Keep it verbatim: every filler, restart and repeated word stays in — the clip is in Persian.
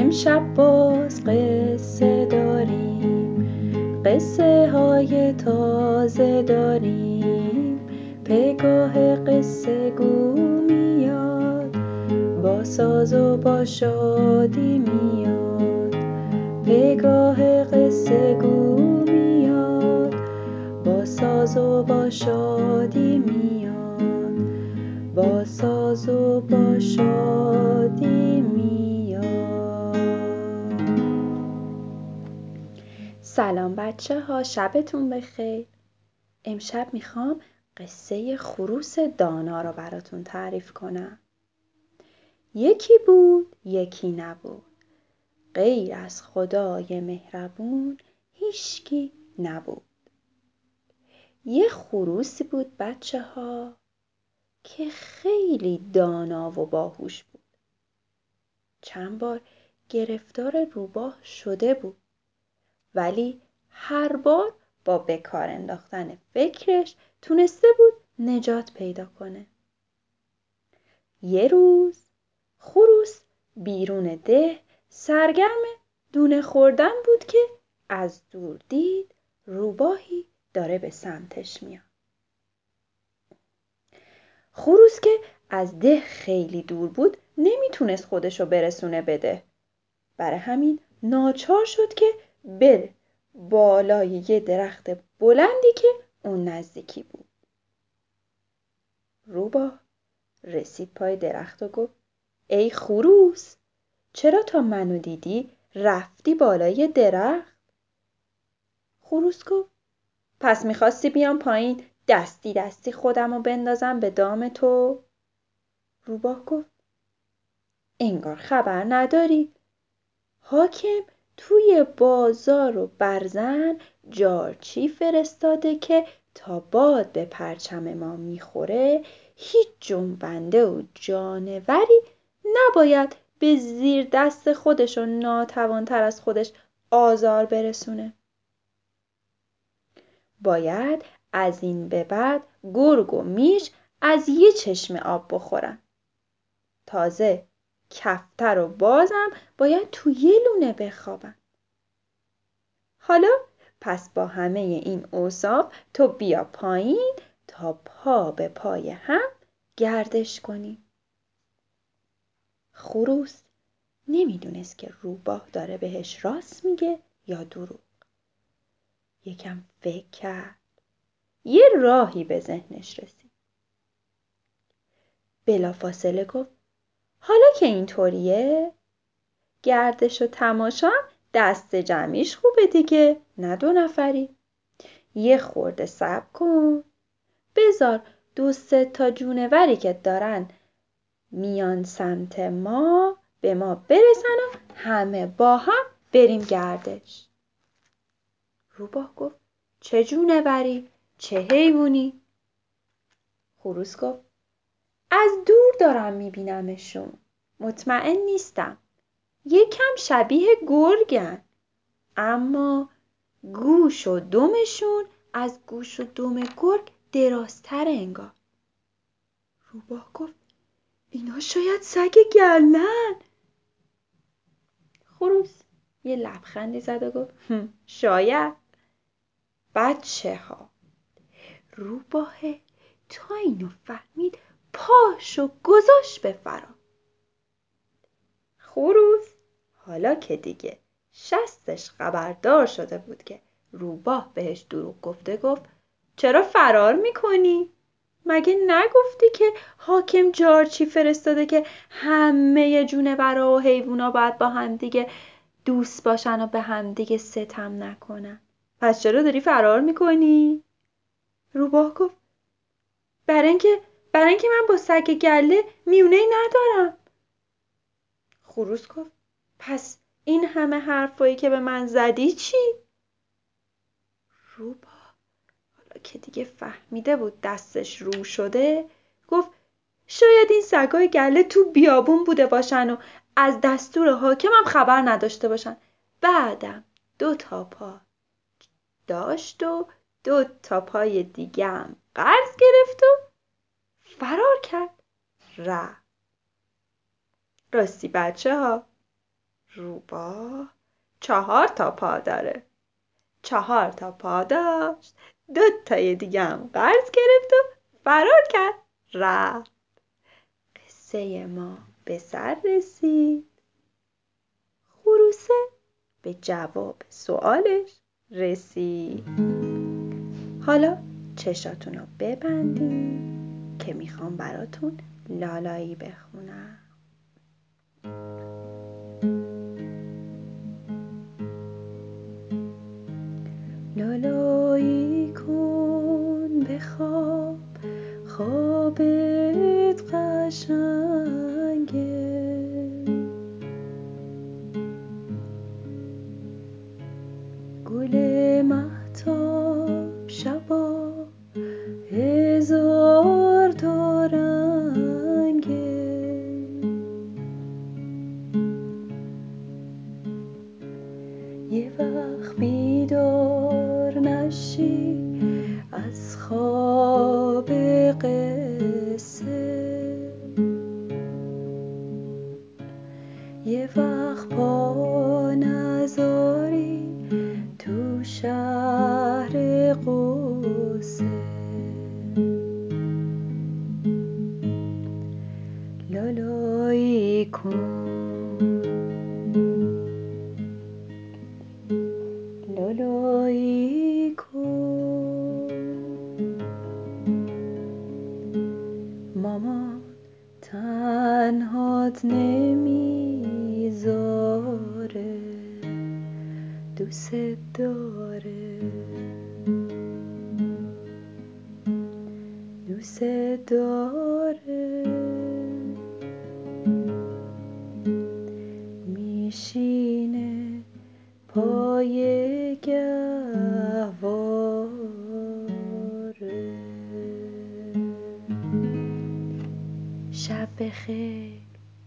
امشب باز قصه داریم، قصه های تازه داریم. پگاه قصه گو میاد، با ساز و با شادی میاد. پگاه قصه گو میاد، با ساز و با شادی میاد. با ساز و با شادی میاد. سلام بچه ها، شبتون بخیر. امشب میخوام قصه خروس دانا رو براتون تعریف کنم. یکی بود یکی نبود، غیر از خدای مهربون هیچکی نبود. یه خروسی بود بچه ها که خیلی دانا و باهوش بود. چند بار گرفتار روباه شده بود، ولی هر بار با بکار انداختن فکرش تونسته بود نجات پیدا کنه. یه روز خروس بیرون ده سرگرم دونه خوردن بود که از دور دید روباهی داره به سمتش میاد. خروس که از ده خیلی دور بود نمیتونست خودشو برسونه به ده. برای همین ناچار شد که بره بالای یه درخت بلندی که اون نزدیکی بود. روباه رسید پای درخت و گفت: ای خروس، چرا تا منو دیدی رفتی بالای درخت؟ خروس گفت: پس میخواستی بیام پایین دستی دستی خودمو بندازم به دام تو؟ روباه گفت: انگار خبر نداری، حاکم توی بازار و برزن جارچی فرستاده که تا باد به پرچم ما میخوره هیچ جنبنده و جانوری نباید به زیر دست خودش و ناتوانتر از خودش آزار برسونه. باید از این به بعد گرگ و میش از یه چشمه آب بخورن. تازه کفتر و بازم باید تو یه لونه بخوابن. حالا پس با همه این اوصاف تو بیا پایین تا پا به پای هم گردش کنیم. خروس نمیدونست که روباه داره بهش راست میگه یا دروغ. یکم فکر کرد، یه راهی به ذهنش رسید. بلافاصله گفت: حالا که اینطوریه، گردش و تماشا دست جمعیش خوبه دیگه، نه دو نفری. یه خورده صبر کن، بذار دو سه تا جونوری که دارن میان سمت ما به ما برسن و همه با هم بریم گردش. روباه گفت: چه جونوری؟ چه حیوانی؟ خروس گفت: از دور دارم میبینمشون، مطمئن نیستم. یکم شبیه گرگن، اما گوش و دمشون از گوش و دم گرگ درازتره انگار. روباه گفت: اینا شاید سگ گلن. خروس یه لبخندی زد و گفت: شاید. بچه ها، روباه تا اینو فهمید پاشو گذاشت به فرار. خروس حالا که دیگه شستش خبردار شده بود که روباه بهش دروغ گفته، گفت: چرا فرار میکنی؟ مگه نگفتی که حاکم جارچی فرستاده که همه جونورا و حیوونا باید با هم دیگه دوست باشن و به هم دیگه ستم نکنن؟ پس چرا داری فرار میکنی؟ روباه گفت: برای اینکه برای اینکه من با سگ گله میونه ندارم. خروس گفت: پس این همه حرفایی که به من زدی چی؟ روباه حالا که دیگه فهمیده بود دستش رو شده گفت: شاید این سگای گله تو بیابون بوده باشن و از دستور حاکمم خبر نداشته باشن. بعدم دو تا پا داشت و دو تا پای دیگه هم قرض گرفت و فرار کرد رفت. راستی بچه ها، روباه چهار تا پا داره. چهار تا پا داشت، دو تای دیگه هم قرض گرفت و فرار کرد رفت. قصه ما به سر رسید. خروسه به جواب سوالش رسید. حالا چشاتون رو ببندین که میخوام براتون لالایی بخونم. لالایی کن بخواب، خوابت قشنگه. گل مهتاب شبا هزار تا رنگه. یه وقت بیدار نشی از خواب قصه، یه وقت پا نذاری تو شهر قصه. لالایی کن، لالایی کن. مامان تنهات نمیذاره، دوست داره، دوست داره. میشینه پای گهواره. شب بخیر.